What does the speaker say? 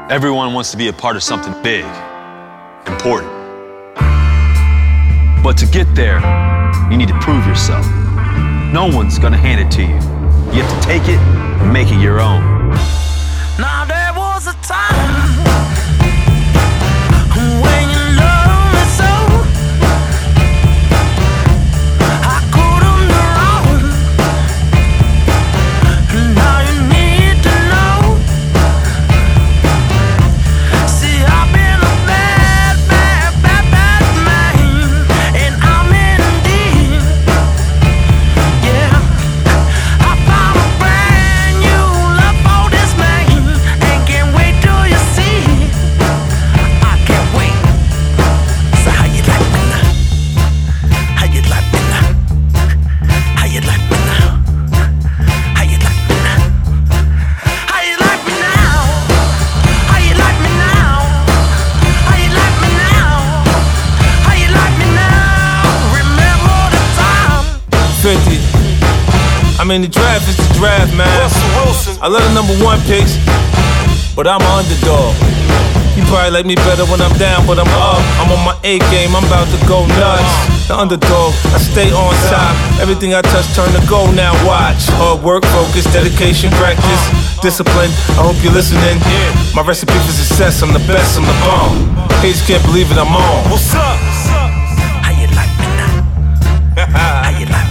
Everyone wants to be a part of something big, important. But to get there, you need to prove yourself. No one's gonna hand it to you. You have to take it and make it your own. Now there was a time when you loved me so, I couldn't be wrong. Now you need to know. See, I've been a bad man, and I'm in deep. Yeah, I found a brand new love for this man, and can't wait till you see. I can't wait. So how you like me now? How you like me now? How you like me now? How you like me now? How you like me now? How you like me now? How you like me now? How you like me now? Remember the time. 50. I mean, the draft is the draft, man. I love the #1 picks, but I'm an underdog. You probably like me better when I'm down, but I'm up. I'm on my A game, I'm about to go nuts. The underdog, I stay on top. Everything I touch turn to gold, now watch. Hard work, focus, dedication, practice, discipline. I hope you're listening. My recipe for success, I'm the best, I'm the bomb. Haters can't believe it, I'm on. What's up? How you like me now? How you like me?